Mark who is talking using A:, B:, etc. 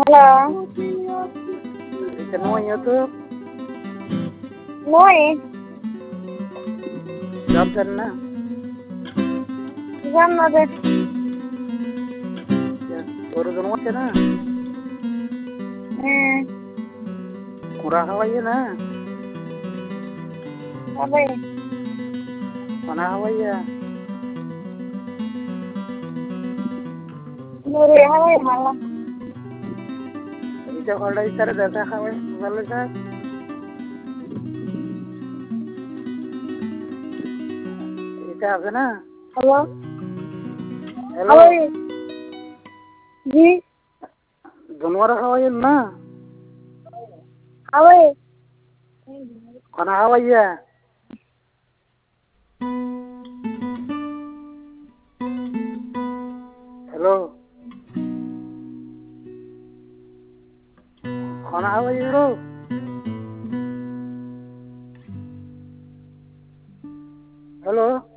A: Halo.
B: Ikan moyo tuh.
A: Moi.
B: Jawab sana.
A: Jam ada.
B: Ya, baru kenal sana. Kurang apa ya na?
A: Apa ya?
B: Mana apa ya?
A: Muri apa ya malam?
B: Itu kalau itar data kawan, kalau saya itu apa na?
A: Halo.
B: Hello.
A: Halo. Ji.
B: Januar apa ya na?
A: Halo.
B: Mana apa ya? Hello. Mana apa ya bro? Hello.